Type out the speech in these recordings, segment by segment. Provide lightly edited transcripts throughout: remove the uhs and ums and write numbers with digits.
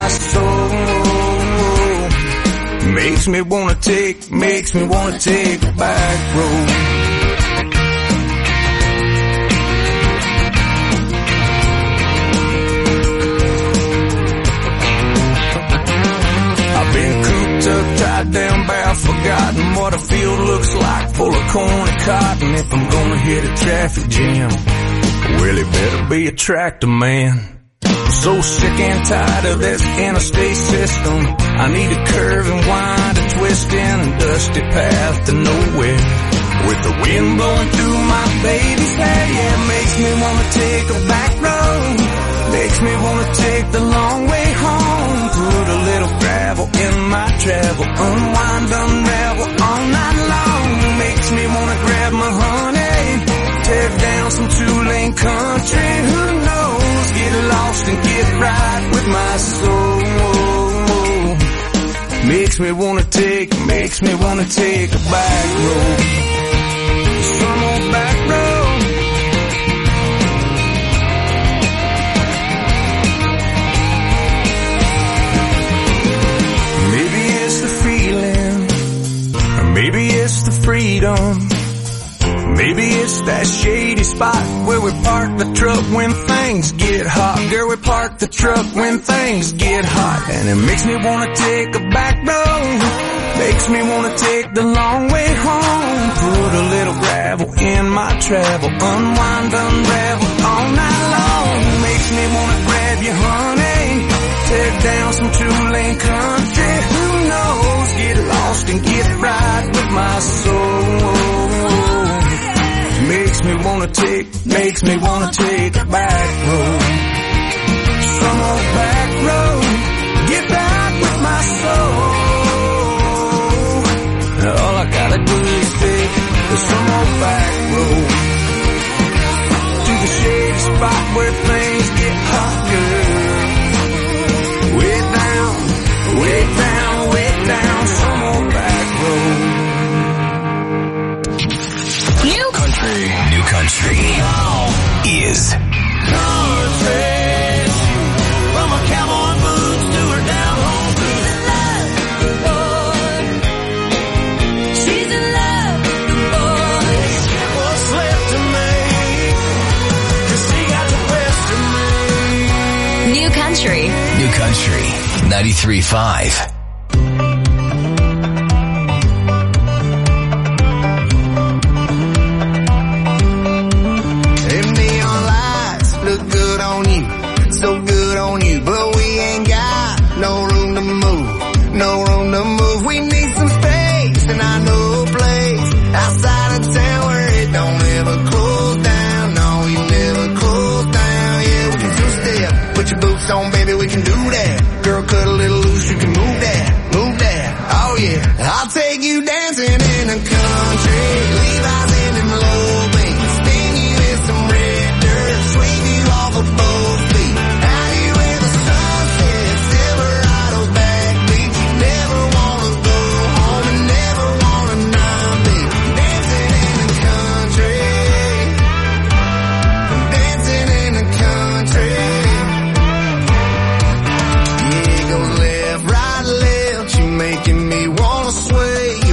soul. Makes me wanna take a back road. I've been cooped up, tied down, bound, forgotten what a field looks like, full of corn and cotton. If I'm gonna hit a traffic jam, well, it better be a tractor man. I'm so sick and tired of this interstate system. I need a curve and wind, a twist in a dusty path to nowhere. With the wind blowing through my baby's hair, yeah, makes me wanna take a back road. Makes me wanna take the long way home. Put a little gravel in my travel, unwind, unravel all night long. Makes me wanna grab my honey, tear down some two-lane country. Who knows? Get lost and get right with my soul. Makes me wanna take a back road. Some old back road. Maybe it's the feeling, or maybe it's the freedom. Maybe it's that shady spot where we park the truck when things get hot. Girl, we park the truck when things get hot. And it makes me wanna take a back road. Makes me wanna take the long way home. Put a little gravel in my travel, unwind, unravel all night long. Makes me wanna grab you, honey, tear down some two-lane country. Who knows? Get lost and get right with my soul. Makes me wanna take a back road. Some old back road. Get back with my soul. All I gotta do is take some old back road to the shady spot where things get hot, girl. Way down, way down, way down, some old back road. New country is country. From a cowboy boots to her down home boots. She's in love, boy. What's left of me? 'Cause she got the best of me. New country 93.5. So good on you, but we ain't got no room to move, no room to move. We need some space and I know a place outside of town where it don't ever close down. No, you never close down. Yeah, we can two-step, put your boots on, baby, we can do that. Girl, cut a little loose, you can move that, move that. Oh yeah, I'll take you dancing in the country, Levi's in them low beans, spin you in some red dirt, sweep you off a boat feet. Making me wanna sway.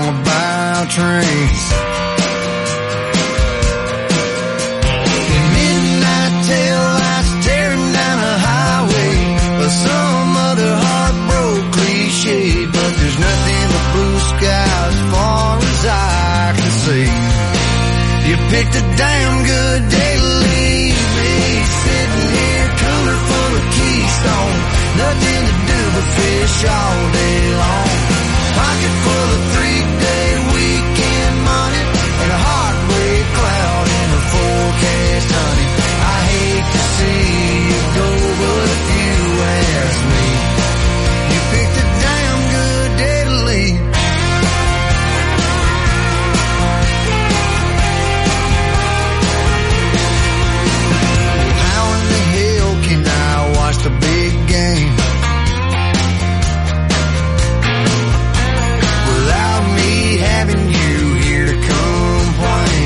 song about trains. Midnight tail lights tearing down a highway, or some other heartbroken cliche, but there's nothing but blue sky as far as I can see. You picked a damn good day to leave me, sitting here cooler full of Keystone, nothing to do but fish all day long. Pocket full of 3-day weekend money and a heartbreak cloud in the forecast, honey. I hate to see you go, but if you ask me, you picked a damn good day to leave. How in the hell can I watch the big game without me having you here to complain?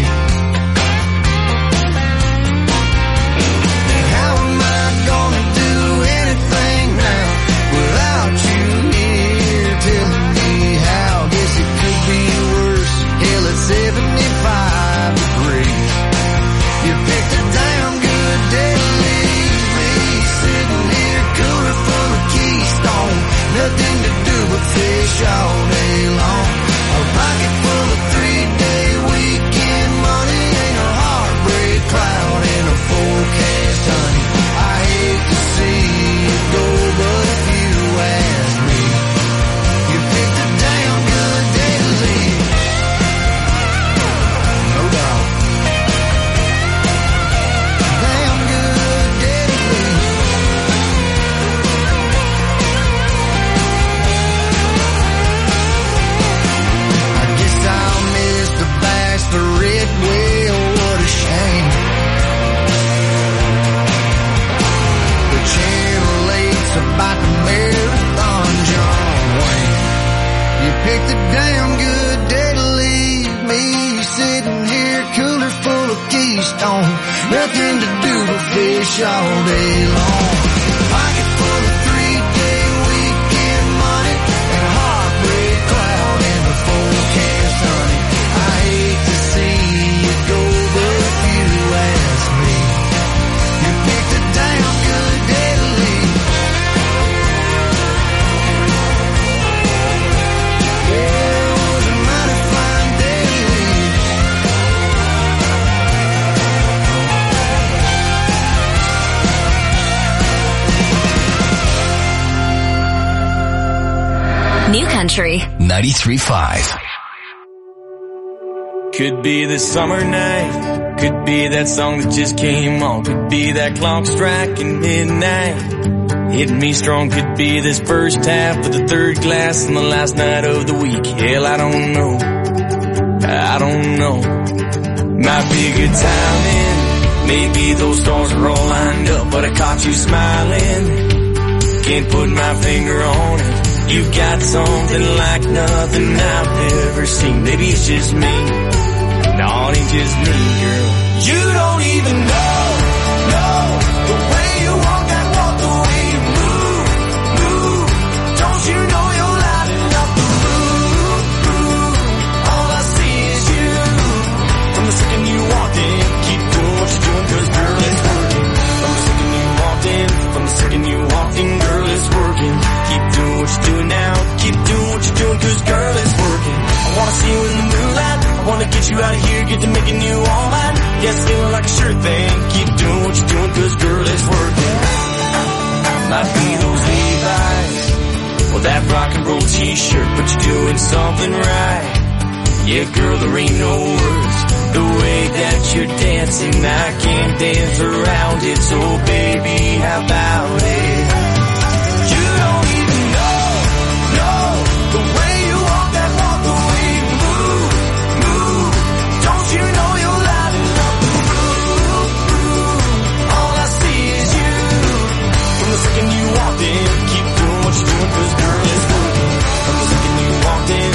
How am I gonna do anything now without you here telling me how? Guess it could be worse. Hell, it's 75 degrees. You picked a damn good day to leave me, sitting here cooler full of Keystone, nothing to do but fish all day long. A pocket full of 3-day weekend money and a heartbreak cloud in a forecast, honey. I hate to see you go, but if you ask me, you picked a damn good day to leave. No doubt. Damn good day to leave. I guess I'll miss the bass, the red whale, what a shame. The Channel 8's about the marathon, John Wayne. You picked a damn good day to leave me, sitting here cooler full of Keystone, nothing to do but fish all day long. Pocket full of 3-day weekend money and a heartbreak cloud in the forecast, honey. I hate to see you go, but if you ask me, you picked a damn good day to leave. Yeah, it was a mighty fine day to leave. New Country 93.5. Could be the summer night, could be that song that just came on, could be that clock striking midnight, hitting me strong, could be this first half of the third glass on the last night of the week. Hell, I don't know, I don't know. Might be good timing, maybe those stars are all lined up, but I caught you smiling, can't put my finger on it. You've got something like nothing I've ever seen. Maybe it's just me. No, it ain't just me, girl. You don't even know the way you walk that walk, the way you move. Don't you know you're lighting up the room? All I see is you. From the second you walked in, keep doing what you're doing, 'cause girl, it's working. From the second you walked in, girl, it's working. Keep doing what you're doing now, keep doing what you're doing, 'cause girl, it's working. I wanna see you in the moonlight, I wanna get you out of here, get to making you all mine. Yes, feeling like a sure thing, keep doing what you're doing, 'cause girl, it's working. Might be those Levi's, or that rock and roll t-shirt, but you're doing something right. Yeah, girl, there ain't no words. The way that you're dancing, I can't dance around it, so baby, how about it? You don't even know the way you walk that walk, the way you move. Don't you know you're lighting up the room? All I see is you. From the second you walked in, keep doing what you're doing, 'cause girl, it's working. From the second you walked in,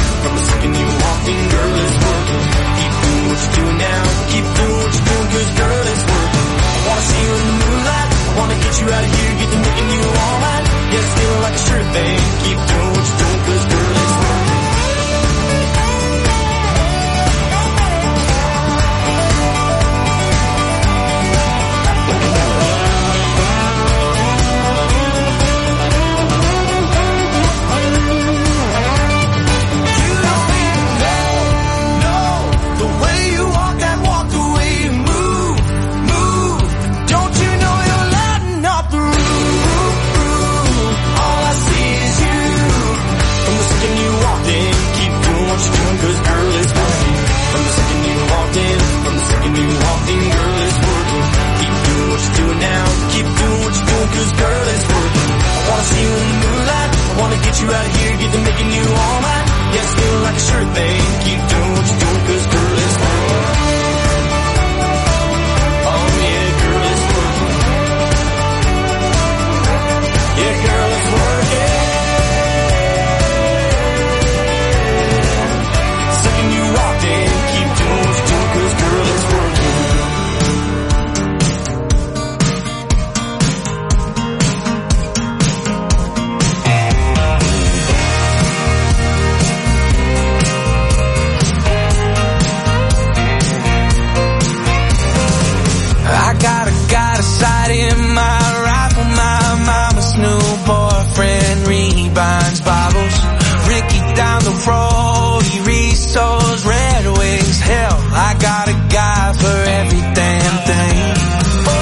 girl, it's working. Keep doing what you're doing now, keep doing what you're doing, 'cause girl, it's working. I wanna see you in the moonlight, I wanna get you out of here, get to making you all mine. Yeah, it's feeling like a sure thing, keep doing what you're doing, 'cause girl, it's working. you out of here, get to making you all mine. Yeah, still like a sure thing. Keep doing what you're doing, 'cause girl, it's working. Oh yeah, girl, it's working. Yeah, girl, it's working. Second you walked in, keep doing what you're doing, 'cause girl, it's working. Got a sight in my rifle, my mama's new boyfriend rebinds Bibles. Ricky down the road, he restores Red Wings. Hell, I got a guy for every damn thing. Oh,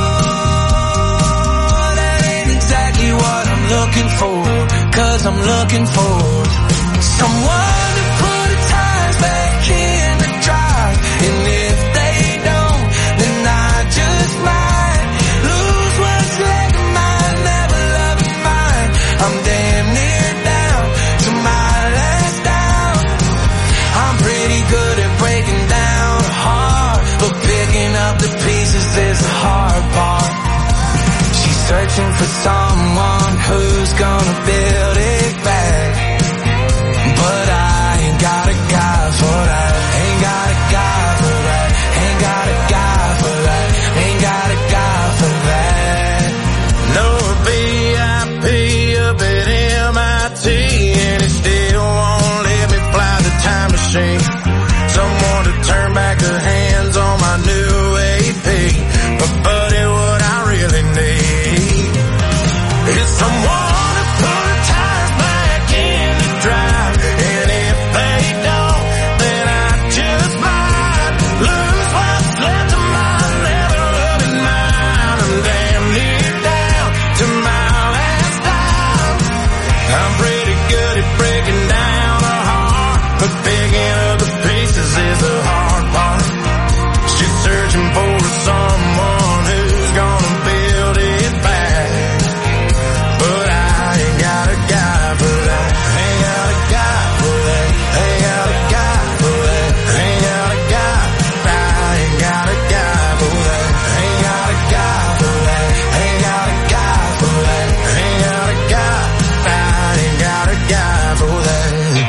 that ain't exactly what I'm looking for, 'cause I'm looking for someone to put the tires back in the drive. And if they don't, then I just might lose what's left of mine, never loving mine. I'm damn near down to my last down. I'm pretty good at breaking down a heart, but picking up the pieces is the hard part. She's searching for someone who's gonna build it back, but I ain't got a guy for that. Ain't got a guy for that. Ain't got a guy for that. Ain't got a guy for that. No VIP up at MIT, and it still won't let me fly the time machine. Someone to turn back the hands on my new AP. But buddy, what I really need is someone to put the tires back in the drive. And if they don't, then I just might lose what's left of my never loving mine. I'm damn near down to my last dime. I'm pretty good at breaking down a heart, but picking up the pieces is the hard part. She's searching for someone who's gonna build it back, but I ain't got a guy for that. Ain't got a guy for that. Ain't got a guy for that. Ain't got a guy. I ain't got a guy for that. Ain't got a guy for that. Ain't got a guy for that. Ain't got a guy. I ain't got a guy for that.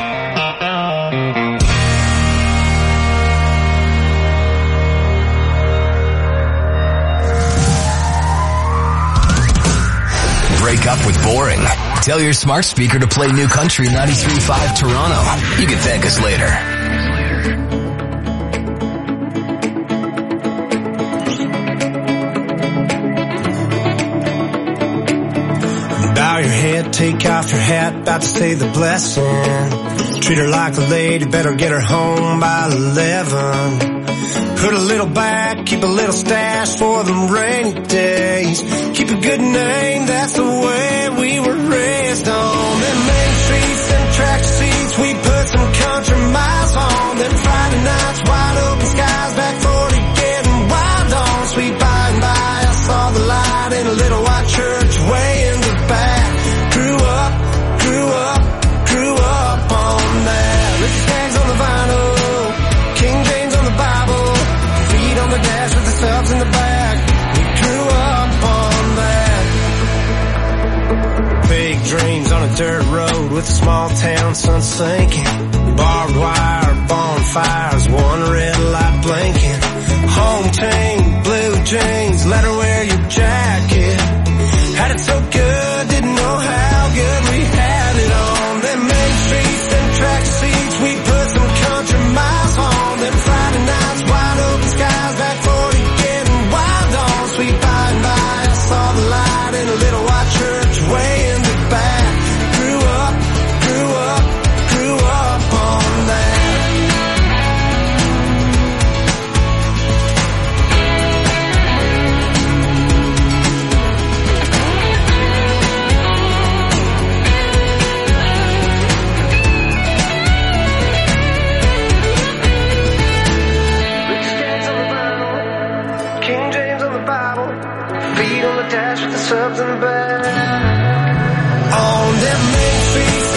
Break up with boring. Tell your smart speaker to play New Country 93.5 Toronto. You can thank us later. Bow your head, take off your hat, about to say the blessing. Treat her like a lady, better get her home by 11. Put a little back, keep a little stash for them rainy days. Keep a good name, that's the way we were raised on. Them main streets and tractor seats, we put some country miles on. Them Friday nights, wide open skies, back 40 getting wild on. Sweet by and by, I saw the light in a little white church way in the back. Grew up on that. Rich tags on the vinyl, King James on the Bible, feet on the dash with the subs in the back. We grew up on that. Big dreams on a dirt road with a small town sun sinking. Barbed wire, bonfires, one red light blinking. Home team, blue jeans, let her wear your jacket. Had it so good, didn't know how good we had it on. Them main streets and tractor seats, we put some country miles on. Them Friday nights, wide open skies, back 40 getting wild on. Sweet by and by, I saw the light in a little white church way in the back. Grew up on that. Feet on the dash with the subs in the back. On them main streets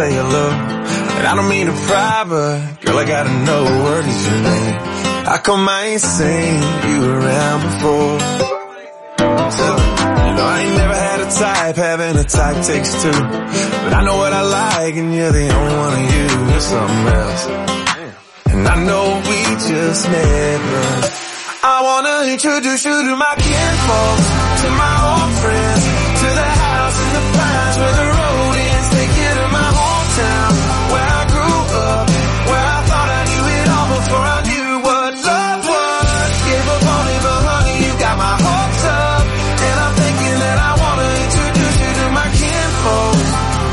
say hello. And I don't mean to pry, but girl, I gotta know, what is your name? How come I ain't seen you around before? So, you know, I ain't never had a type, having a type takes two. But I know what I like, and you're the only one of you. You're something else. And I know we just never. I wanna introduce you to my kinfolks, to my old friends, to the house in the pines where the road ends. Take you to my hometown, where I grew up, where I thought I knew it all before I knew what love was. Gave up on it, but honey, you got my hopes up. And I'm thinking that I wanna introduce you to my kinfolks.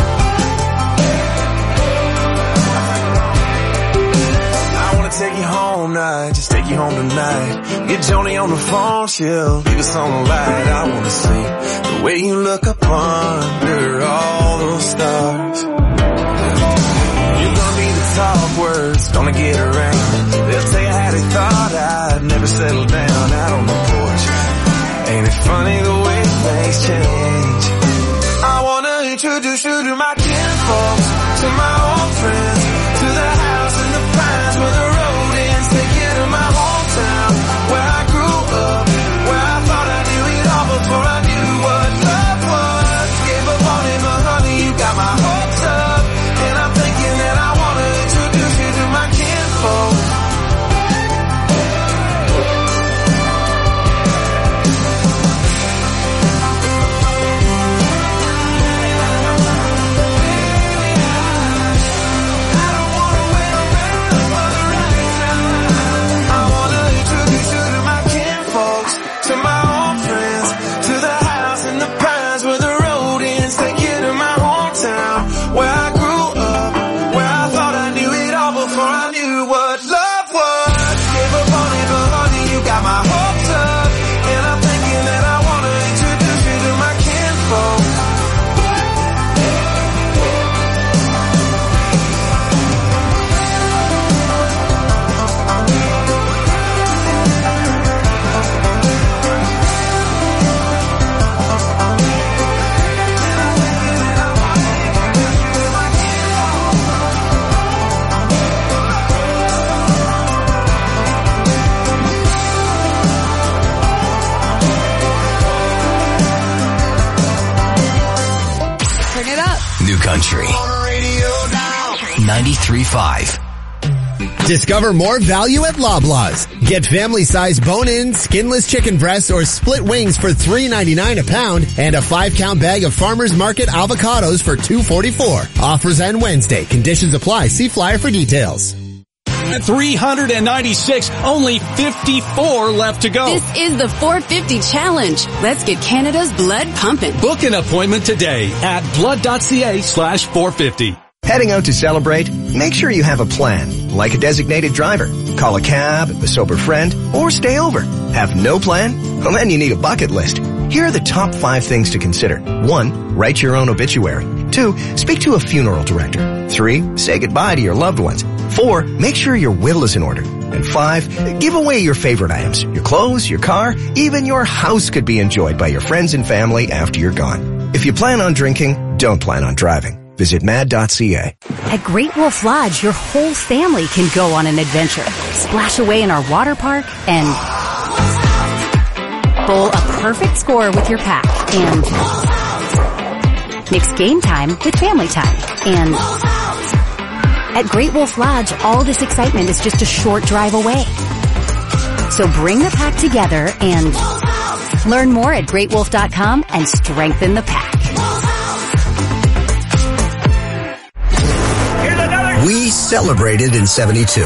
I wanna take you home night, just take you home tonight. Get Joni on the phone, she'll leave us on the light. I wanna see the way you look up under all those stars. You're gonna be the top words, gonna get around. They'll tell you how they thought I'd never settle down out on the porch. Ain't it funny the way things change? I wanna introduce you to my kinfolks, to my old friends, to the house in the pines where the road ends. Take you to my hometown, where I grew up, where I thought I knew it all before I knew what love was. Gave up on it, but honey, you got my hopes up. And I'm thinking that I wanna introduce you to my kinfolk. To my old friends, to the house in the pines where the road ends. Take you to my hometown, where I grew up, where I thought I knew it all before I knew what love was. Gave up on it, but honey, you got my hopes up. And I'm thinking that I wanna introduce you to my kinfolk. New Country 93.5. Discover more value at Loblaws. Get family-size bone-in, skinless chicken breasts or split wings for $3.99 a pound and a 5-count bag of Farmers Market avocados for $2.44. Offers end Wednesday. Conditions apply. See flyer for details. At 396, only 54 left to go. This is the 450 challenge. Let's get Canada's blood pumping. Book an appointment today at blood.ca/450. Heading out to celebrate? Make sure you have a plan, like a designated driver. Call a cab, a sober friend, or stay over. Have no plan? Well, then you need a bucket list. Here are the top 5 things to consider. 1, write your own obituary. 2, speak to a funeral director. 3, say goodbye to your loved ones. 4, make sure your will is in order. And 5, give away your favorite items. Your clothes, your car, even your house could be enjoyed by your friends and family after you're gone. If you plan on drinking, don't plan on driving. Visit mad.ca. At Great Wolf Lodge, your whole family can go on an adventure. Splash away in our water park and bowl a perfect score with your pack and mix game time with family time. And at Great Wolf Lodge, all this excitement is just a short drive away. So bring the pack together and learn more at greatwolf.com and strengthen the pack. We celebrated in 72.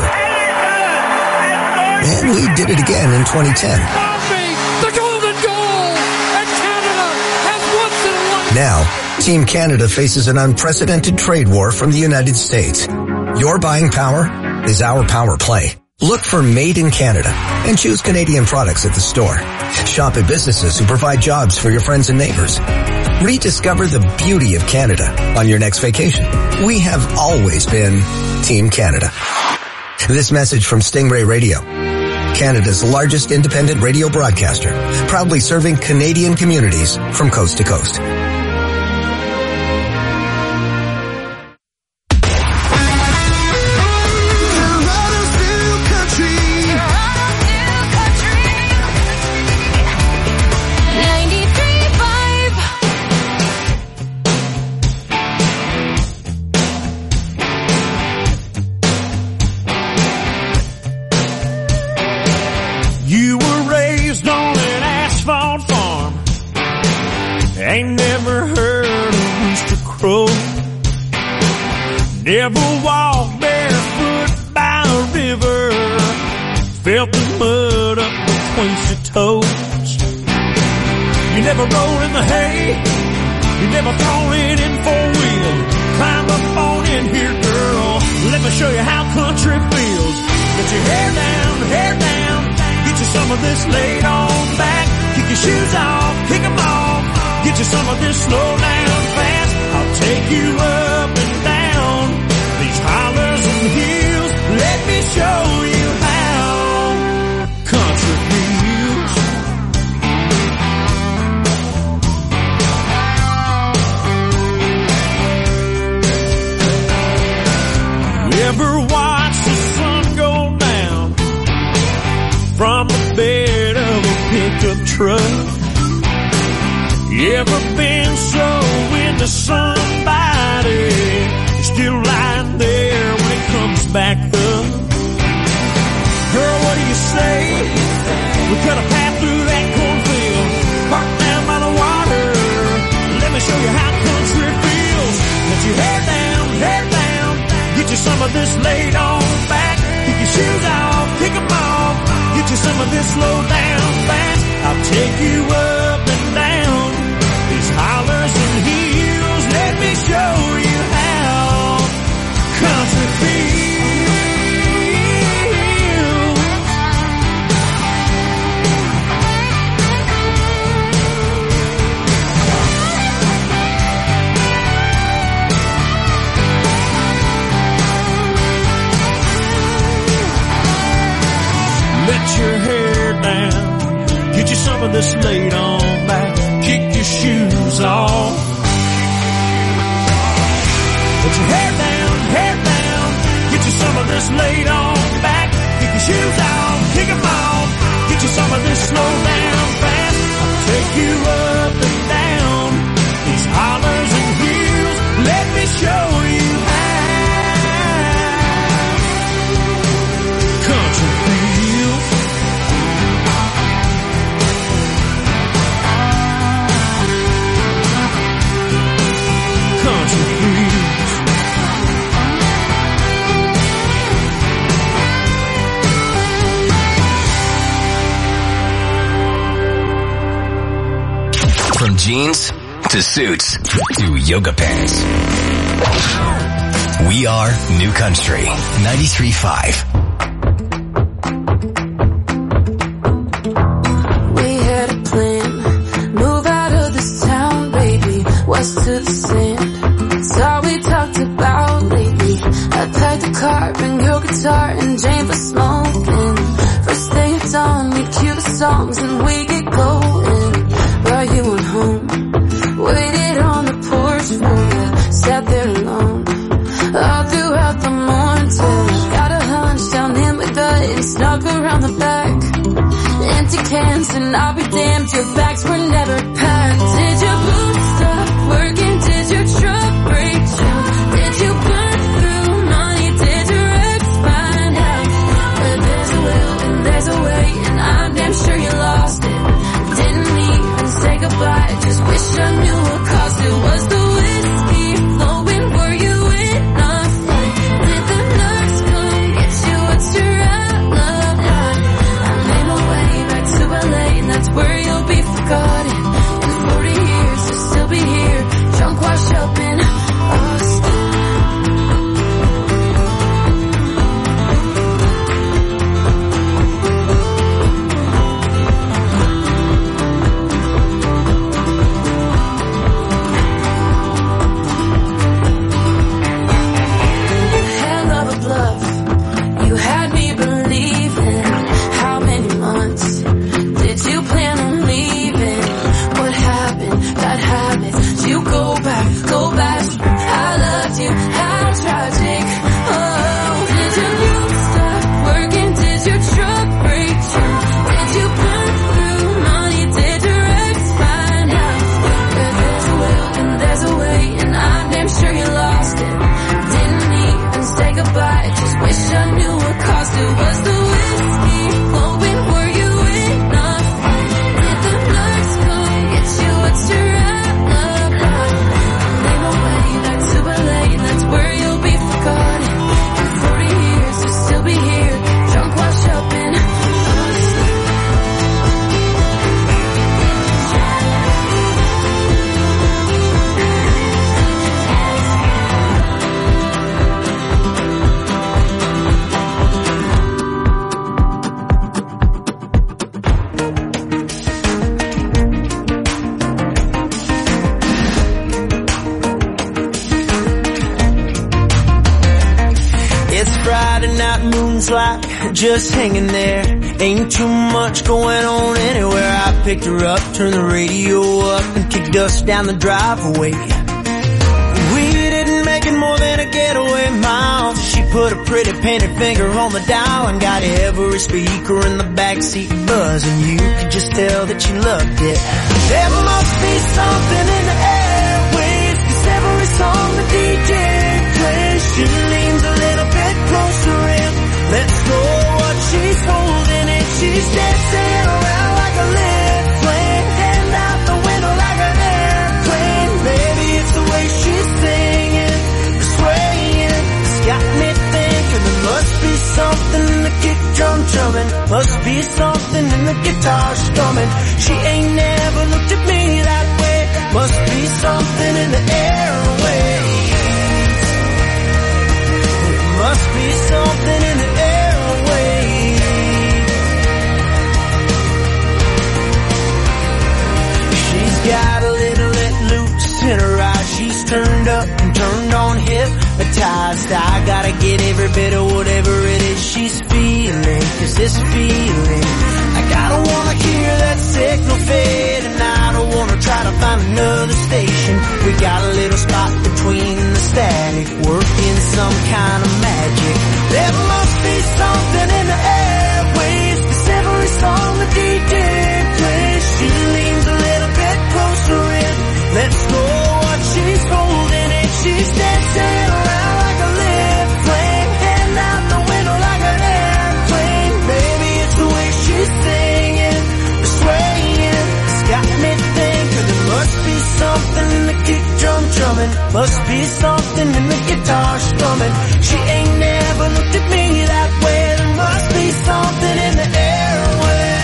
And we did it again in 2010. The golden goal! And Canada has once in a lifetime. Now, Team Canada faces an unprecedented trade war from the United States. Your buying power is our power play. Look for Made in Canada and choose Canadian products at the store. Shop at businesses who provide jobs for your friends and neighbors. Rediscover the beauty of Canada on your next vacation. We have always been Team Canada. This message from Stingray Radio, Canada's largest independent radio broadcaster, proudly serving Canadian communities from coast to coast. Never walked barefoot by a river, felt the mud up between your toes. You never roll in the hay, you never thrown it in four-wheel. Climb up on in here, girl, let me show you how country feels. Get your hair down, get you some of this laid on back. Kick your shoes off, kick them off, get you some of this slow down fast. I'll take you up and down these hollers and hills. Let me show you how country feels. You ever watch the sun go down from the bed of a pickup truck? You ever been so into somebody, still lying there when it comes back up? Girl, what do you say? We cut a path through that cornfield, park down by the water. Let me show you how country feels. Let your hair down, get you some of this laid on back. Kick your shoes off, kick them off, get you some of this slow down fast. I'll take you up and down these hollers and hills. Let me show you how country feels. Let your hair down, get you some of this laid on back. Kick your shoes off. Put your hair down, get you some of this laid on back. Kick your shoes off, kick them off, get you some of this slow down fast. I'll take you up and down these hollers and hills. Let me show you how country feels. Country feels. From jeans to suits to yoga pants. We are New Country 93.5. To the sand, it's all we talked about lately. I packed a car, bring your guitar and Jane for smoking. First thing at dawn, we cue the songs and we get going. Brought you on home, waited on the porch for you, sat there alone all throughout the morning till I got a hunch down in my gut and snuck around the back. Empty cans and I'll be damned, your bags were never packed. Did your boots stop working? Did your truck break down? Did you burn through money? Did your ex find out? But there's a will and there's a way, and I'm damn sure you lost it. Didn't even say goodbye, just wish I knew what caused it. Was the whiskey flowing? Were you enough? Did the nurse come get you? What's your alibi? I made my way back to LA, and that's where you'll be forgotten. seems like just hanging there. Ain't too much going on anywhere. I picked her up, turned the radio up, and kicked dust down the driveway. We didn't make it more than a getaway mile. She put a pretty painted finger on the dial and got every speaker in the backseat buzzing. You could just tell that she loved it. There must be something in the airwaves, 'cause every song the DJ plays, she leans a little bit closer in. Let's go what she's holding, and she's dancing around like a lit flame, hand out the window like an airplane. Maybe it's the way she's singing, swaying. It's got me thinking there must be something in the kick drum drumming, must be something in the guitar strumming. She ain't never looked at me that way. Must be something in the airwaves. Must be something in the airwaves. She's got a little let loose in her eyes. She's turned up and turned on, hypnotized. I gotta get every bit of whatever it is she's feeling, 'cause this feeling, I don't wanna hear that signal fade, and I don't wanna try to find another station. We got a little spot between the static, working some kind of magic. There must be something in the airwaves, 'cause every song the DJ plays, she leans a little bit closer in. Let's go what she's holding, and she's dancing around like a lit flame, hand out the window like an airplane. Maybe it's the way she's singing, swaying. It's got me thinking there must be something in the kick drum drumming, must be something in the guitar strumming. She ain't never looked at me that way. There must be something in the airwaves.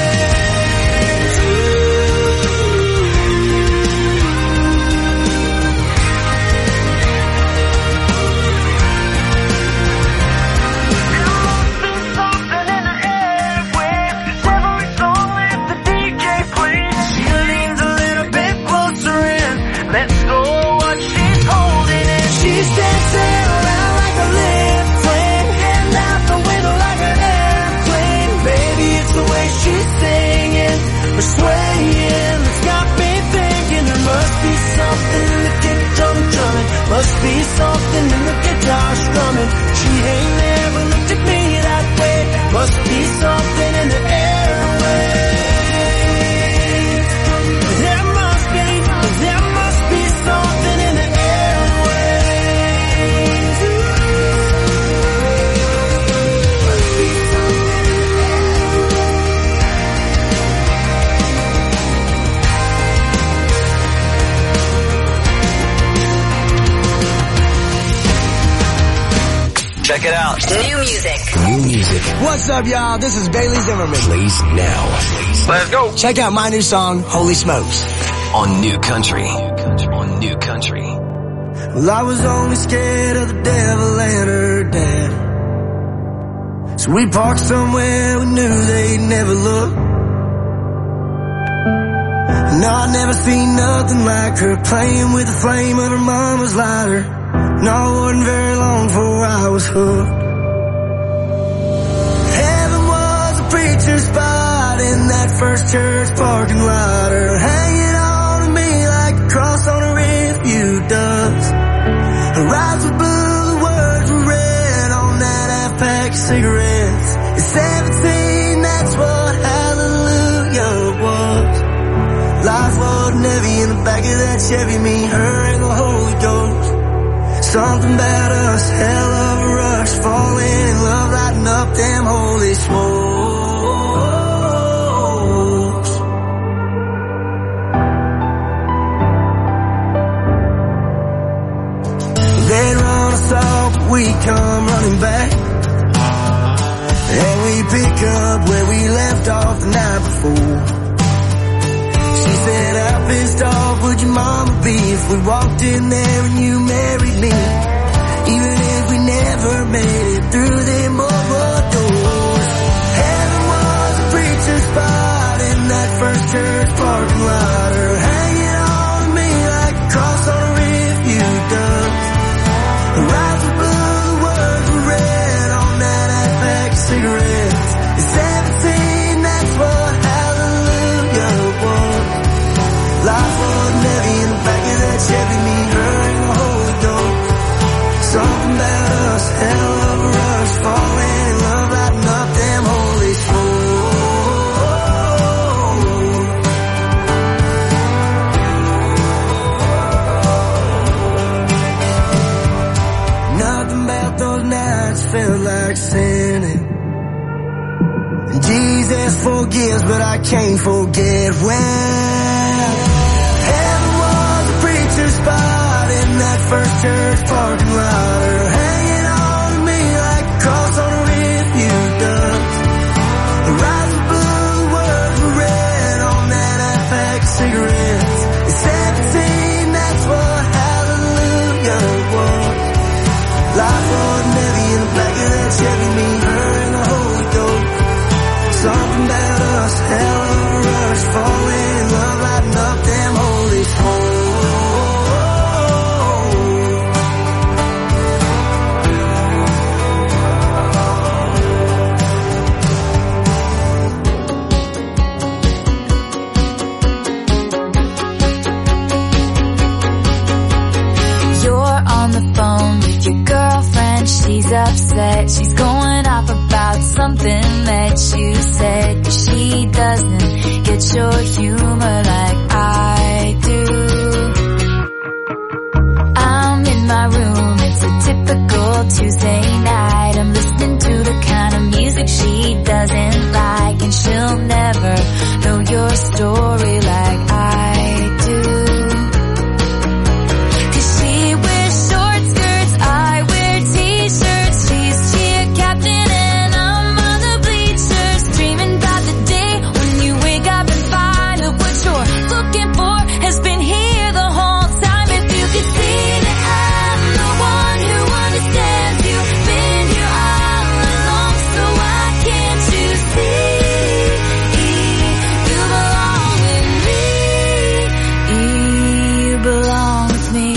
Swaying, it's got me thinking there must be something in the kick drum drumming, must be something in the guitar strumming. She ain't never looked at me that way. Must be something in the airwaves. There must be something in the airwaves. Must be something in the Check it out. New music. New music. What's up, y'all? This is Bailey Zimmerman. Plays now. Let's go. Check out my new song, Holy Smokes. On New Country. On New Country. Well, I was only scared of the devil and her dad, so we parked somewhere we knew they'd never look. No, I never seen nothing like her, playing with the flame of her mama's lighter. No, it wasn't very long before I was hooked. Heaven was a preacher's spot in that first church parking lot, her hanging on to me like a cross on a rearview does. Her eyes were blue, the words were red on that half-pack of cigarettes. At 17, that's what hallelujah was. Life wasn't heavy in the back of that Chevy, me, her, and the Holy Ghost. Something about us, hell of a rush, falling in love, lighting up them holy smokes. They'd run us off, but we come running back, and we pick up where we left off the night before. She said, how pissed off would your mama be if we walked in there and you married me? Even if we never made it through them old doors. Heaven was a preacher's spot in that first church parking lot, her hanging on to me like a cross on a rearview does. Her eyes were blue, the words were red on that half-pack Jesus forgives, but I can't forget when heaven was a preacher's spot in that first church parking lot, or hanging on to me like a cross on a rearview does. The rise was blue, the words were red on that FX cigarettes. At 17, that's what hallelujah was. Life was heavy in the back of that Chevy, me, her, and the Holy Ghost. Something about us, hell of a rush, falling in love, lighting up them holy souls. You're on the phone with your girlfriend, she's upset. She's going off about something that you said. 'Cause she doesn't get your humor like I do. I'm in my room, it's a typical Tuesday night. I'm listening to the kind of music she doesn't like, and she'll never know your story like I do. 'Cause she wears short skirts, I wear t-shirts. She's cheer captain and I'm on the bleachers, dreaming about the day when you wake up and find that what you're looking for has been here the whole time. If you could see that I'm the one who understands you, been here all along, so why can't you see you belong with me? You belong with me.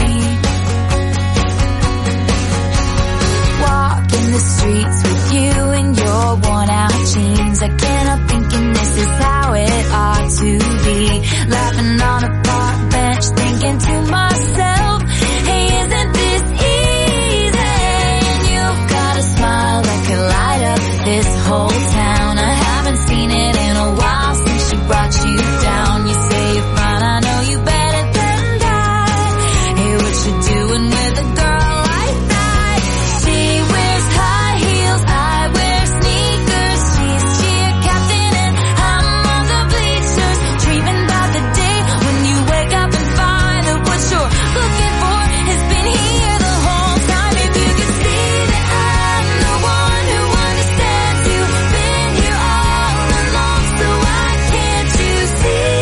Walk in the streets with you in your worn out jeans. I can't help thinking this is how it ought to be. Laughing on a park bench, thinking to myself, hey, isn't this easy? And you've got a smile that could light up this whole town. I haven't seen it in a while since she brought you down. You say you're fine, I know you better than that. Hey, what you doing with a girl like that? She wears high heels, I wear sneakers. She's cheer captain and I'm on the bleachers, dreaming about the day when you wake up and find that what you're looking for has been here the whole time. If you could see that I'm the one who understands you, been here all along, so why can't you see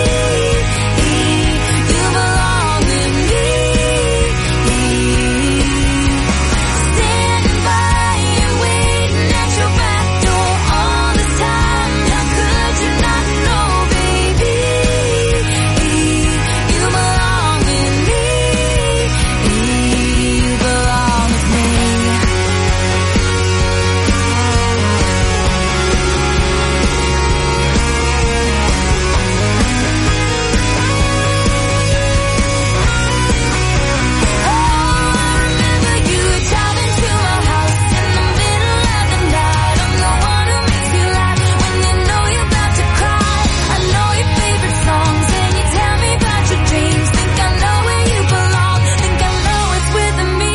you belong with me? Standing by you, waiting at your back door all the time. How could you not know, baby? You belong with me. You belong with me. Remember you driving to our house in the middle of the night. I'm the one who makes you laugh when you know you're about to cry. I know your favorite songs and you tell me about your dreams. Think I know where you belong, think I know it's with me.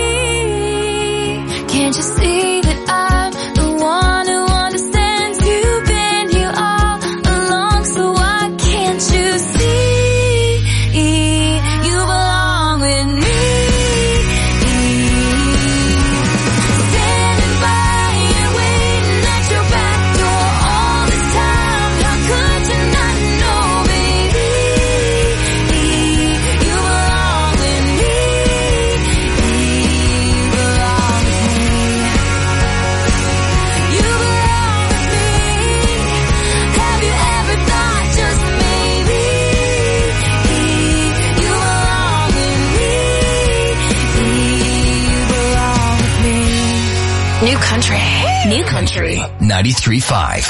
Can't you see that I'm the one who understands you, been here all along, so why can't you see you belong with me? Standing by you, waiting at your back door all the time. How could you not know, baby? You belong with me. You belong with me. You belong with me. Have you ever thought just maybe you belong with me? You belong with me. New country. New country. 93.5.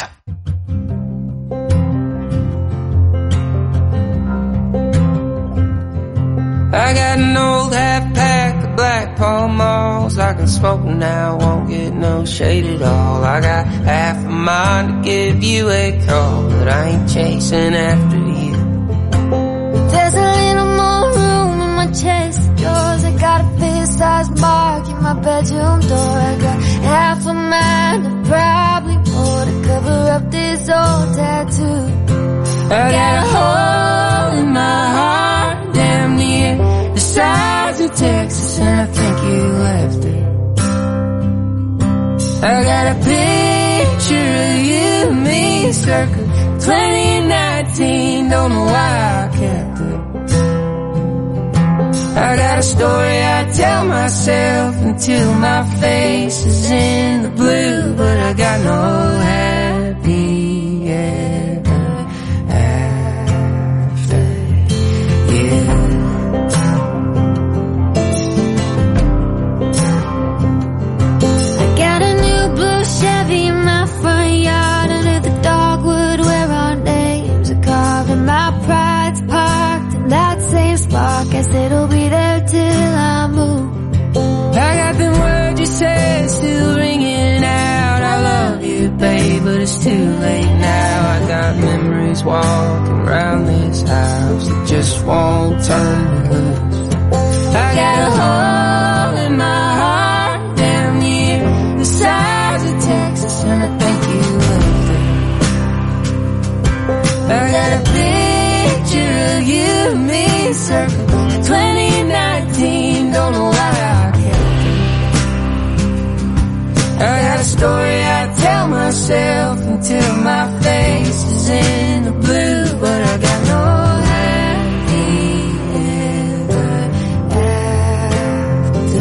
I got an old half pack of Black Pall Malls. I can smoke now, won't get no shade at all. I got half a mind to give you a call, but I ain't chasing after you. There's a little more room in my chest of drawers. I got a fist-sized mark in my bedroom door. I got half a mind and probably more to cover up this old I got a hole in my heart, damn near the size of Texas, and I think you left it. I got a picture of you and me, circa 2019, don't know why I kept it. I got a story I tell myself until my face is in the blue, but I got no happy ever after you. I got a new blue Chevy in my front yard, under the dogwood where our names are carved, and my pride's parked in that same spot. Guess it'll be there till I move. I got them words you said still ringing out. I love you, babe, but it's too late now. I got memories walking around this house that just won't turn me loose. I got a hole in my heart, damn near the size of Texas, and I think you left it. I got a picture of you and me, circa 2019, don't know why I kept it. I got a story I tell myself until my face is in the blue, but I got no happy ever after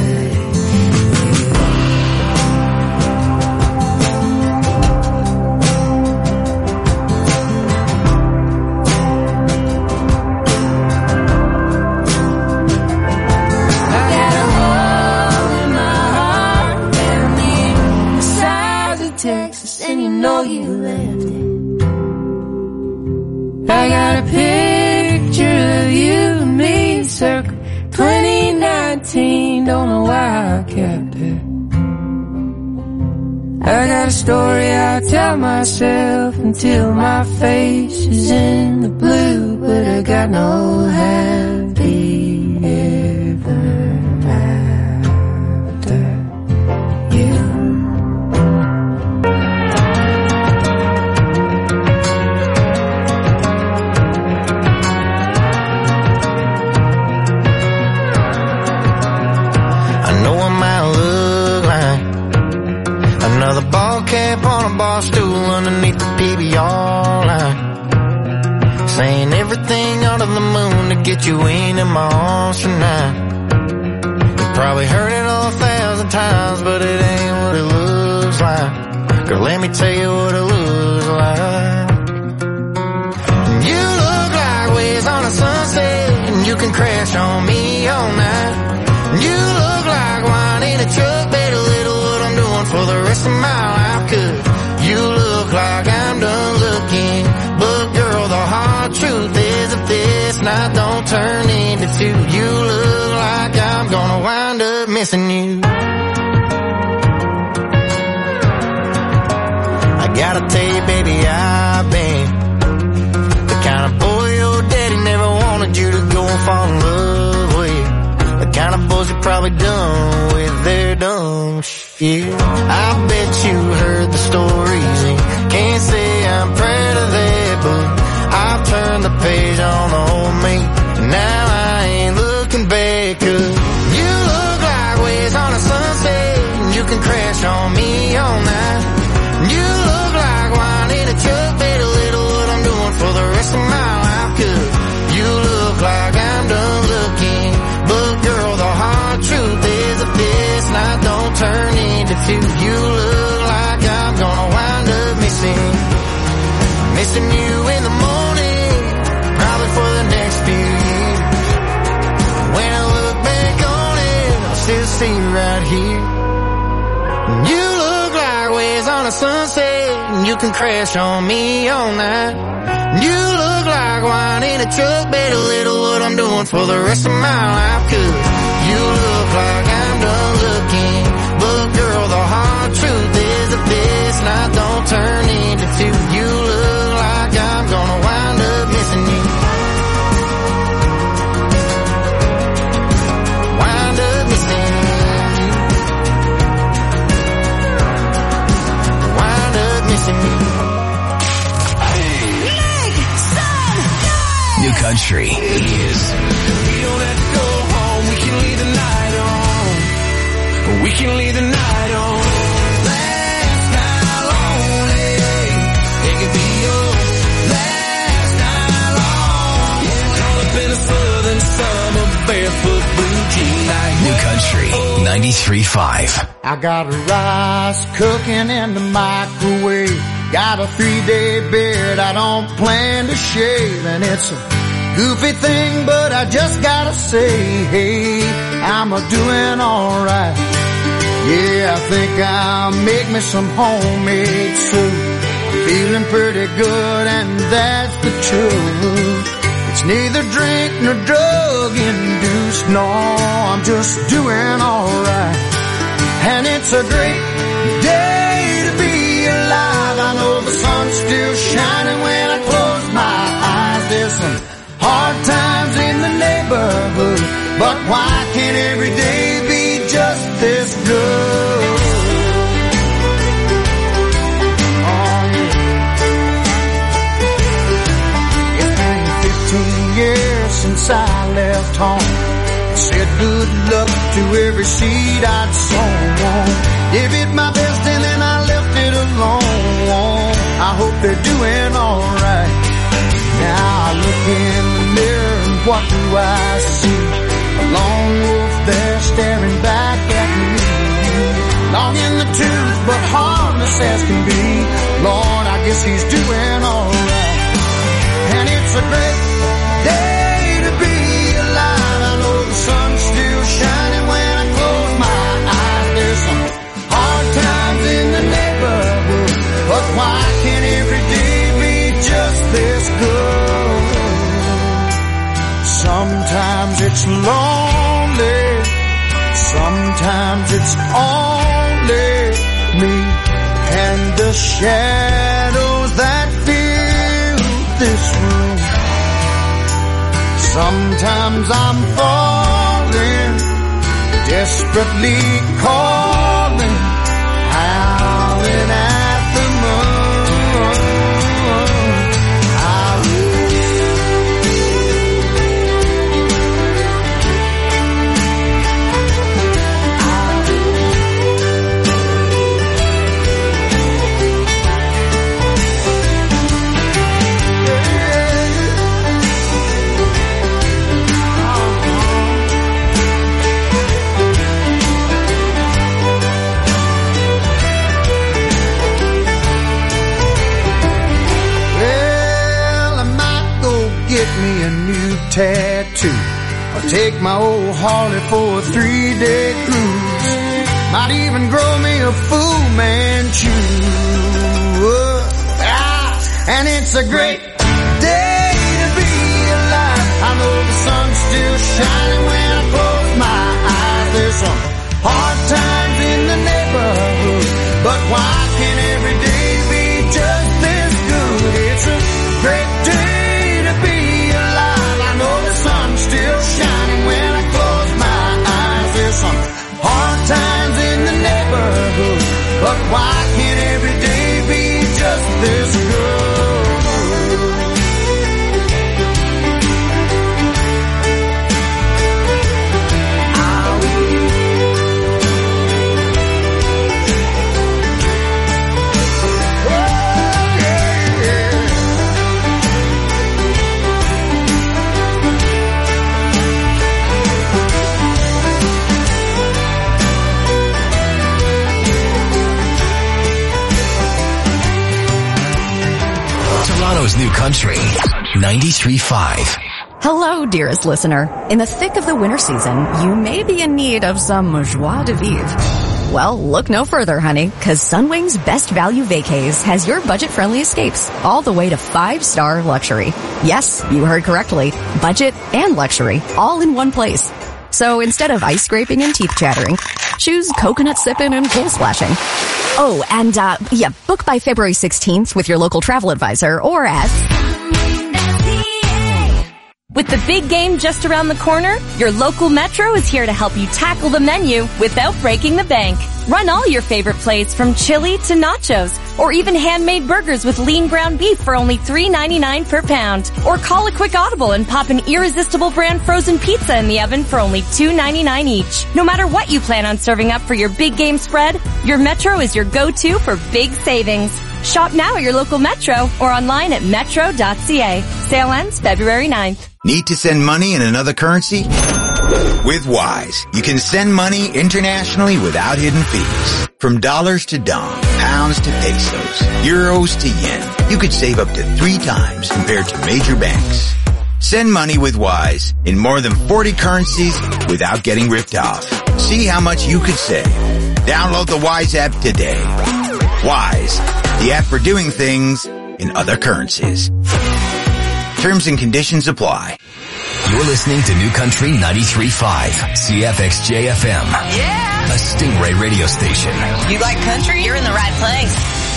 Texas, and you know you left it. I got a picture of you and me, circa 2019, don't know why I kept it. I got a story I tell myself until my face is in the blue, but I got no happy ever after you. Another ball cap on a bar stool underneath the PBR line, saying everything under the moon to get you into my arms tonight. You probably heard it 1,000 times, but it ain't what it looks like. Girl, let me tell you what it looks like. You look like waves on a sunset, and you can crash on me all night. You look like wine in a truck, better little what I'm doing for the rest of my life, 'cause you look like I'm done looking. But girl, the hard truth is if this night don't turn into two, you look like I'm gonna wind up missing you. I gotta tell you, baby, I've been the kind of boy your daddy never wanted you to go and fall in love with. The kind of boys you probably done with their dumb shit. I bet you heard the stories and can't say I'm proud of that, but I've turned the page on the old me. Now I ain't looking back, 'cause you look like waves on a sunset, and you can crash on me all night. You look like wine in a truck, better little what I'm doing for the rest of my life, 'cause you look like I'm done looking. But girl, the hard truth is if this night don't turn into two, you look like I'm gonna wind up missing you in the morning, probably for the next few years. When I look back on it, I'll still see you right here. You look like waves on a sunset, and you can crash on me all night. You look like wine in a truck, better little what I'm doing for the rest of my life, 'cause you look like I'm done looking. But girl, the hard truth is if this night don't turn into two, you look like I'm gonna wind up missing you. Wind up missing you. Wind up missing you. Make some Country is... We don't have to go home, we can leave the night on. We can leave the night on. Last night only. It could be your last night long. Caught up in a southern summer barefoot blue jean night. New Country 93.5. I got rice cooking in the microwave. Got a 3-day beard I don't plan to shave. And it's a goofy thing, but I just gotta say, hey, I'm doing alright. Yeah, I think I'll make me some homemade soup. I'm feeling pretty good, and that's the truth. It's neither drink nor drug induced. No, I'm just doing alright. And it's a great day to be alive. I know the sun's still shining when I close my eyes. There's some hard times in the neighborhood, but why can't every day be just this good? Oh yeah. It's been 15 years since I left home. Said good luck to every seed I'd sown. Gave it my best and then I left it alone. I hope they're doing alright. Now I look in the mirror and what do I see? A lone wolf there staring back at me. Long in the tooth but harmless as can be. Lord, I guess he's doing alright. And it's a great day to be alive. I know the sun's still shining when I close my eyes. There's some hard times in the neighborhood, but why can't every day be just this good? Sometimes it's lonely, sometimes it's only me and the shadows that fill this room. Sometimes I'm falling, desperately calling, howling at the moon. Me a new tattoo, or take my old Harley for a 3-day cruise. Might even grow me a Fu Manchu. And it's a great day to be alive. I know the sun's still shining when I close my eyes. There's some hard times in the neighborhood, but why can't every day be just this good? It's a great day to be alive. I know the sun's still shining when I close my eyes. There's some hard times in the neighborhood, but why can't every day be just this good? Toronto's New Country 93.5. Hello, dearest listener. In the thick of the winter season, you may be in need of some joie de vivre. Well, look no further, honey, because Sunwing's Best Value Vacays has your budget-friendly escapes all the way to 5-star luxury. Yes, you heard correctly. Budget and luxury, all in one place. So instead of ice scraping and teeth chattering, choose coconut sipping and pool splashing. Oh, and book by February 16th with your local travel advisor or at With the big game just around the corner, your local Metro is here to help you tackle the menu without breaking the bank. Run all your favorite plates from chili to nachos, or even handmade burgers with lean ground beef for only $3.99 per pound. Or call a quick audible and pop an Irresistible brand frozen pizza in the oven for only $2.99 each. No matter what you plan on serving up for your big game spread, your Metro is your go-to for big savings. Shop now at your local Metro or online at metro.ca. Sale ends February 9th. Need to send money in another currency? With Wise, you can send money internationally without hidden fees. From dollars to dong, pounds to pesos, euros to yen, you could save up to 3 times compared to major banks. Send money with Wise in more than 40 currencies without getting ripped off. See how much you could save. Download the Wise app today. Wise, the app for doing things in other currencies. Terms and conditions apply. You're listening to New Country 93.5, CFXJ-FM. Yeah! A Stingray radio station. You like country? You're in the right place.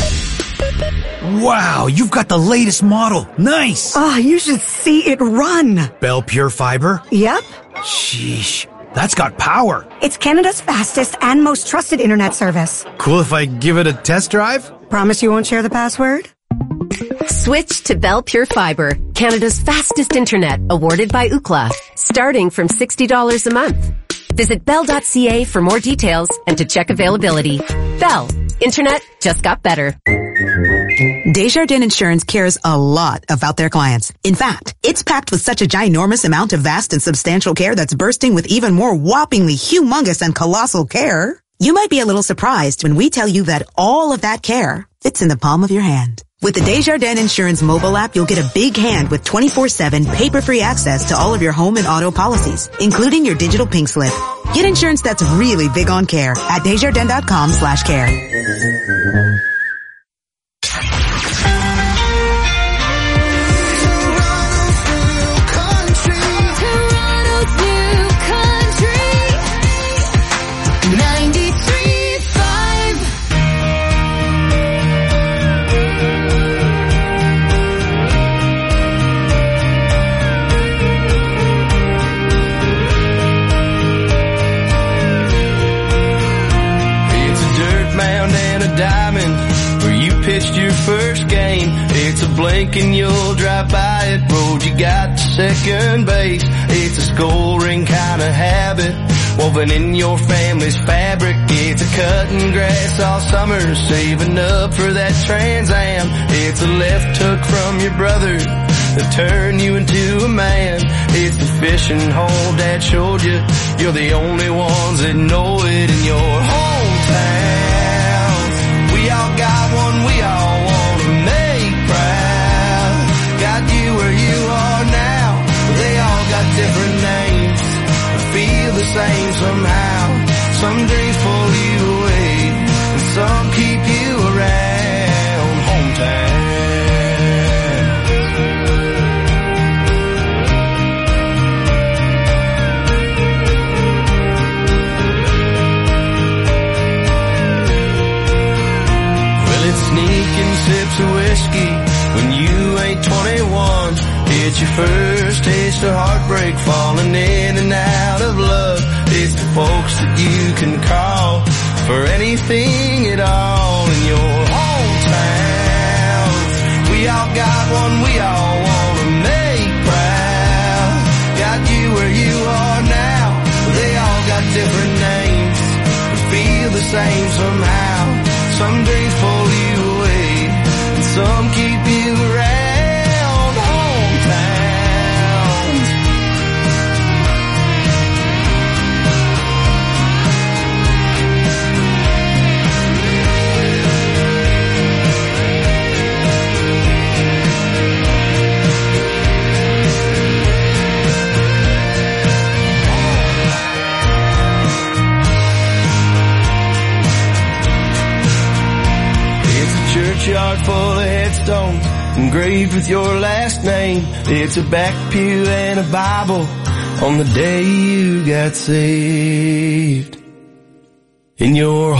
Wow, you've got the latest model. Nice! Oh, you should see it run. Bell Pure Fiber? Yep. Sheesh, that's got power. It's Canada's fastest and most trusted internet service. Cool if I give it a test drive? Promise you won't share the password? Switch to Bell Pure Fiber, Canada's fastest internet, awarded by Ookla, starting from $60 a month. Visit bell.ca for more details and to check availability. Bell, internet just got better. Desjardins Insurance cares a lot about their clients. In fact, it's packed with such a ginormous amount of vast and substantial care that's bursting with even more whoppingly humongous and colossal care. You might be a little surprised when we tell you that all of that care fits in the palm of your hand. With the Desjardins Insurance mobile app, you'll get a big hand with 24/7 paper-free access to all of your home and auto policies, including your digital pink slip. Get insurance that's really big on care at Desjardins.com/care. First game, it's a blink and you'll drive by it. Road you got to second base. It's a scoring kind of habit, woven in your family's fabric. It's a cutting grass all summer, saving up for that Trans Am. It's a left hook from your brother that turn you into a man. It's the fishing hole Dad showed you. You're the only ones that know it in your hometown. We all got one, we all make proud. Got you where you are now. They all got different names, but feel the same somehow. Some dreams pull you away, and some keep you around. Hometown. Well, it's sneaking sips of whiskey when you ain't 21. It's your first taste of heartbreak, falling in and out of love. It's the folks that you can call for anything at all in your hometown. We all got one, we all want to make proud. Got you where you are now. They all got different names, but feel the same somehow. Some dreams pull you away, and some keep you around. Hometowns. Churchyard full of headstones engraved with your last name. It's a back pew and a Bible on the day you got saved. In your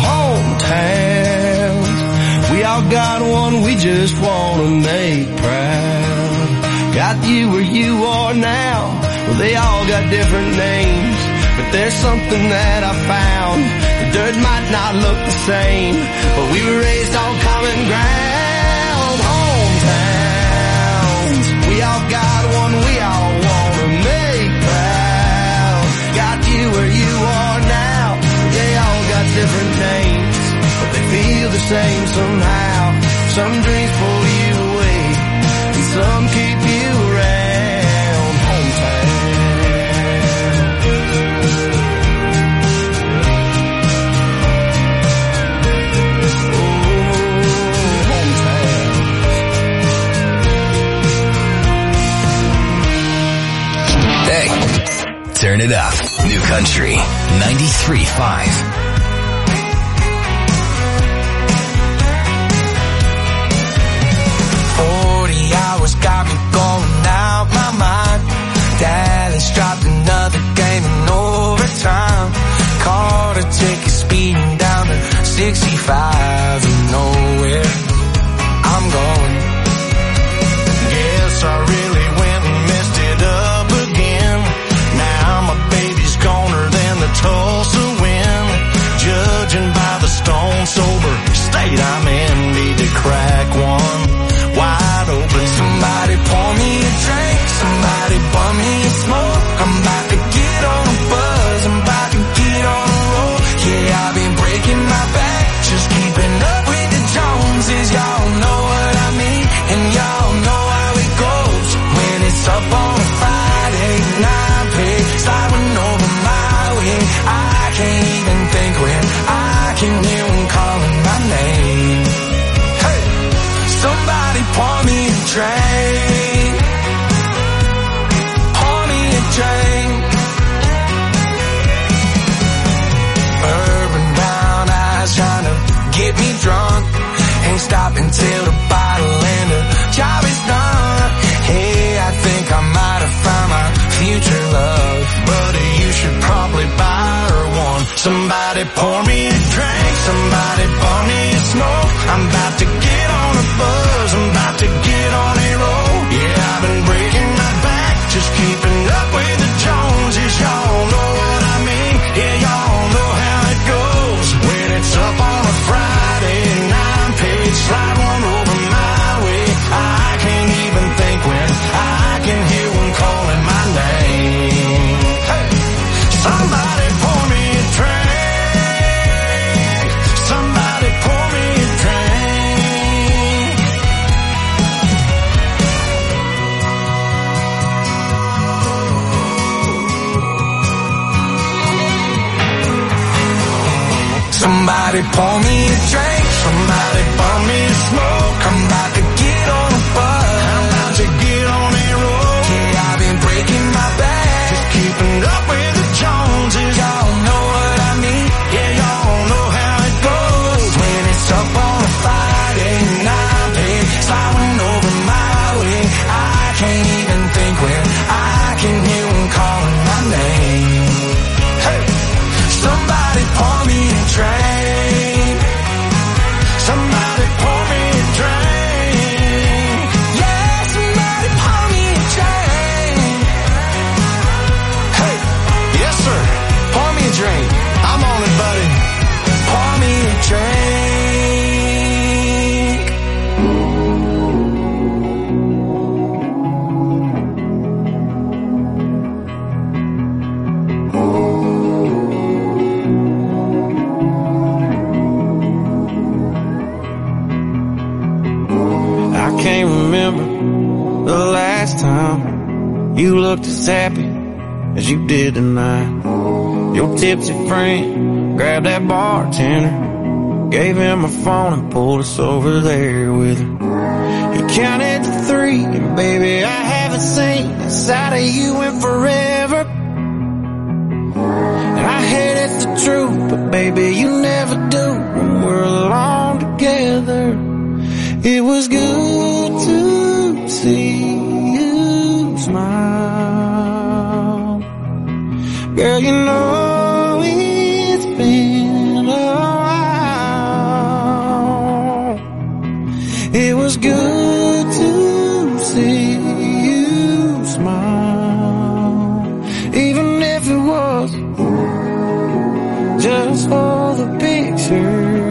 hometowns, we all got one we just want to make proud. got you where you are now. Well, they all got different names, but there's something that I found. The dirt might not look the same, but we were raised on common ground. Hometowns, we all got one we all want to make proud. Got you where you are now. They all got different names, but they feel the same somehow. Some dreams pull you away, and some keep you around. Hometown. Hey, turn it up. New Country 93.5. 40 hours got me going out my mind. Dallas dropped another game in overtime. Caught a ticket speeding down to 65 and nowhere I'm going. Guess I really went and messed it up again. Now my baby's goner than the Tulsa wind. Judging by the stone sober state I'm in, need to crack one wide open. Somebody pour me a drink, somebody pour me a smoke. I'm about to get on a buzz, I'm about to get on a roll. Yeah, I've been breaking my back, just keeping up with the Joneses. Y'all know what I mean, and y'all know how it goes. When it's up on a Friday, 9 pay, sliding over my way. I can't even think when I can hear them calling my name. Hey, somebody pour me a drink, pour me a drink. Urban brown eyes trying to get me drunk. Ain't stopping till the bottle and the job is done. Hey, I think I might have found my future love, buddy, you should probably buy her one. Somebody pour me a drink, somebody pour me a smoke. I'm about to get on a buzz, I'm about to get on a roll. Yeah, I've been breaking my back, just keeping up with the Joneses. Y'all know what I mean, yeah, y'all know how it goes. When it's up on a Friday, 9 page, slide one over my way. I can't even think when I can hear one calling my name. Hey, somebody pour me a drink, somebody pour me a drink. Somebody pour me a drink, somebody pour me a smoke. I'm about to get on a buzz, I'm about to get on a roll. Yeah, I've been breaking my back, just keeping up with the Joneses. Y'all know what I mean, yeah, y'all know how it goes. When it's up on a Friday, 9 p.m., sliding over my way. I can't even think when I can hear them calling my name. Hey, somebody pour me a drink, somebody pour me a drink. Yeah, somebody pour me a drink. Hey, yes sir, pour me a drink. I'm on it, buddy. Pour me a drink. I can't remember the last time you looked as happy as you did tonight. Your tipsy friend grabbed that bartender, gave him a phone and pulled us over there with her. He counted to 3 and baby I haven't seen that side of you in forever. And I hate it's the truth, but baby you never do when we're alone together. It was good to see you smile. Girl, you know it's been a while. It was good to see you picture.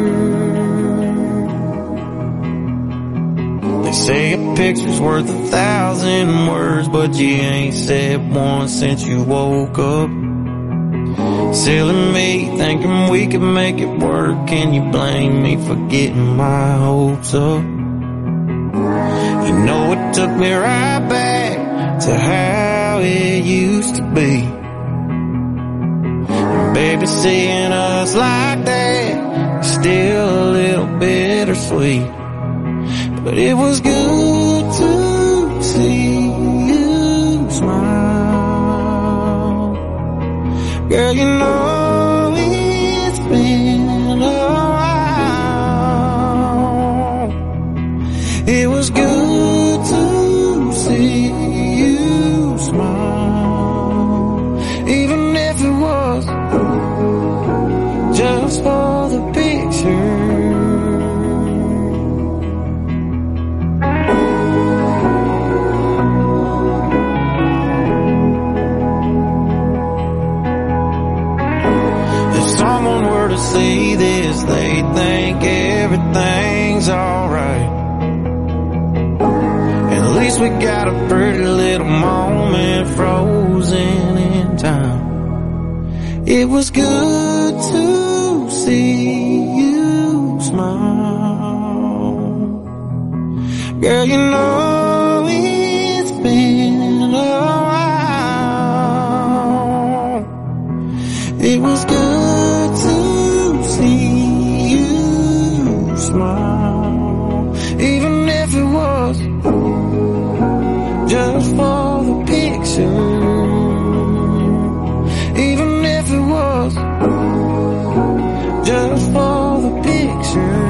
They say a picture's worth 1,000 words, but you ain't said one since you woke up. Silly me, thinking we could make it work. Can you blame me for getting my hopes up? You know it took me right back to how it used to be. And baby, seeing us like that is still a little bittersweet. But it was good to see you smile. Girl, you know it's been a while. It was good to see you smile, even if it was just for the picture. Someone were to see this, they'd think everything's alright. At least we got a pretty little moment frozen in time. It was good to see you smile. Girl, you know it's been a while. It was good to see you smile, even if it was just for the picture, even if it was just for the picture.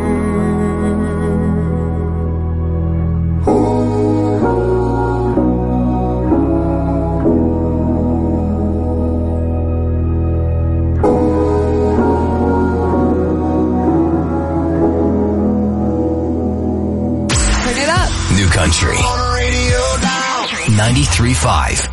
Country 93.5.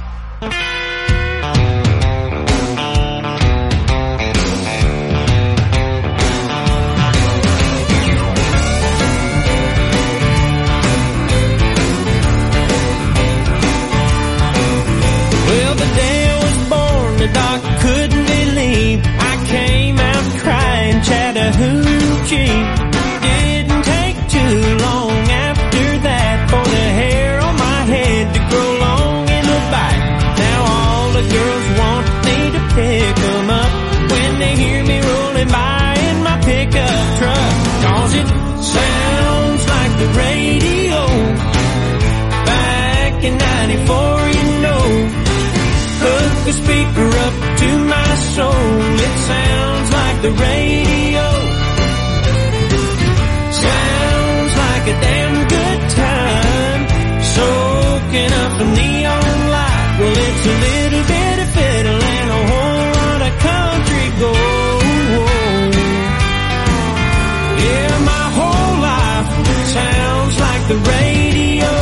Well, the day I was born, the doctor couldn't believe I came out crying Chattahoochee. Didn't take too long after that for the hair on my head to grow long in the back. Now all the girls want me to pick them up when they hear me rolling by in my pickup truck. 'Cause it sounds like the radio back in 94, you know. Hook the speaker up to my soul. It sounds like the radio. Sounds like a damn good time, soaking up a neon light. Well, it's a little bit of fiddle and a whole lot of country gold. Yeah, my whole life sounds like the radio.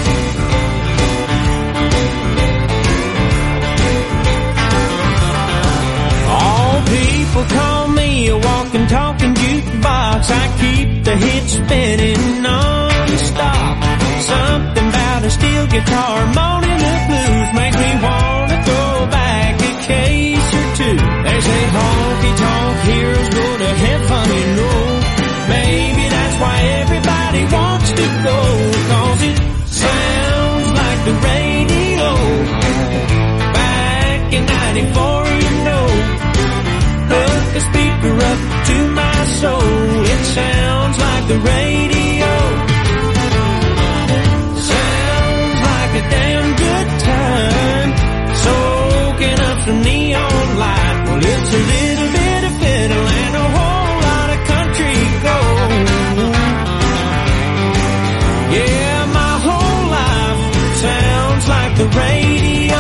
All people call me a walking, talking jukebox. I keep the hits spinning non-stop. Something about a steel guitar moaning the blues makes me wanna throw back a case or two. They say honky-tonk heroes go to heaven, you know. Maybe that's why everybody wants to go, 'cause it sounds like the radio back in 94, you know. Hook the speaker up to my soul. It sounds like the radio. Sounds like a damn good time, soaking up some neon light. Well, it's a little bit of fiddle and a whole lot of country gold. Yeah, my whole life sounds like the radio.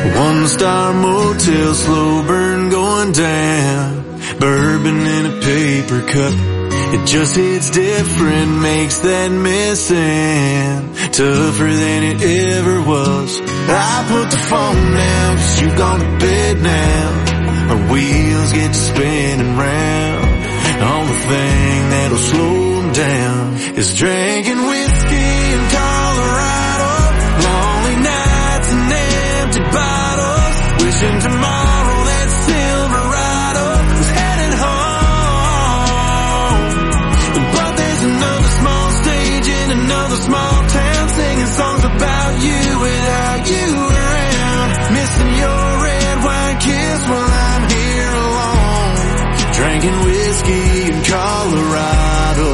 One-star motel, slow burn going down. Bourbon in a paper cup. It just hits different, makes that missing tougher than it ever was. I put the phone down, 'cause you've gone to bed now. Our wheels get to spinning round. Only thing that'll slow them down is drinking whiskey in Colorado. Lonely nights and empty bottles. Wishing tomorrow that Silverado was headed home. But there's another small stage in another small town, singing songs about you without you around. Missing your red wine kiss while I'm here alone. Drinking whiskey in Colorado.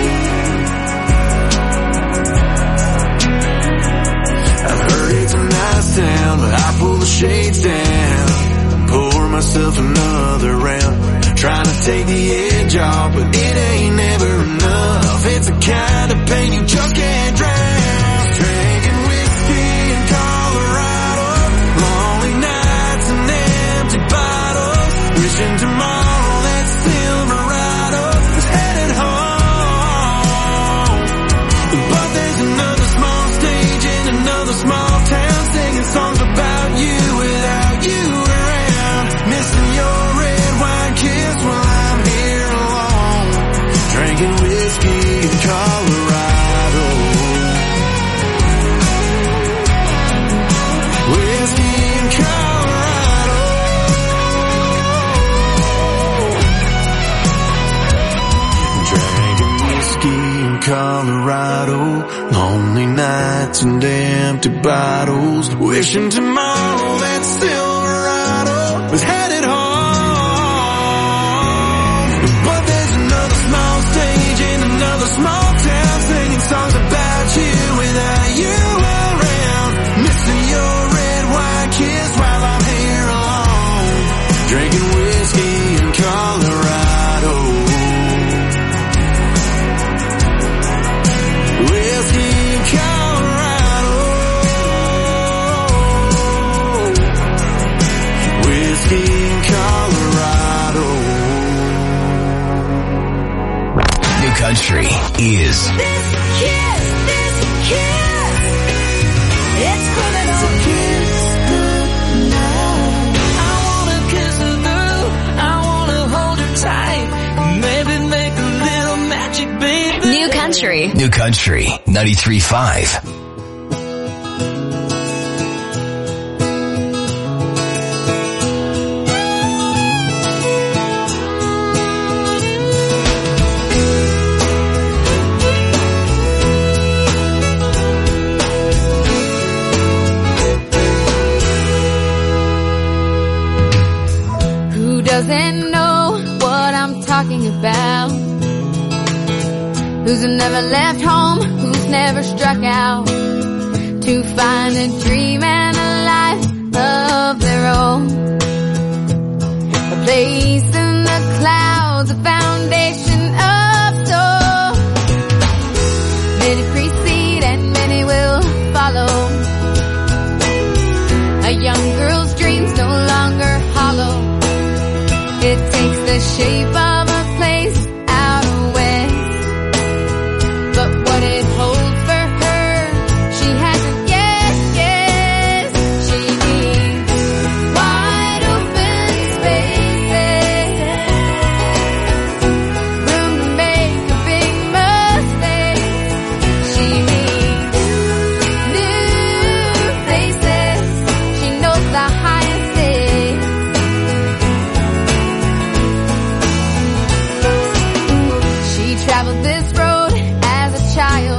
I've heard it's a nice town, but I pull the shades down. Pour myself another round. Trying to take the edge off, but it ain't never enough. It's the kind of pain you just can't drown. Drinking whiskey in Colorado. Lonely nights and empty bottles. Wishing tomorrow that Silverado was headed home. But there's another small stage in another small town, singing songs about you without you around. Missing your red wine kiss while I'm here alone. Drinking whiskey in Colorado. Whiskey in Colorado. Drinking whiskey in Colorado. Lonely nights and empty bottles. Wishing tomorrow that Silverado was headed home. But there's another small stage in another small town, singing songs about you without you around. Missing your red wine kiss while I'm here alone. Drinking whiskey in Colorado. Whiskey in Colorado. Whiskey in Colorado. New Country is It's criminal. Kiss goodnight. I wanna kiss a girl. I wanna hold her tight. Maybe make a little magic, baby. New Country. New Country 93.5. Who doesn't know what I'm talking about? Who's never left home, who's never struck out to find a dream and a life of their own. A place in the clouds, a foundation of soul. Many precede and many will follow. A young girl's dreams no longer hollow. It takes the shape of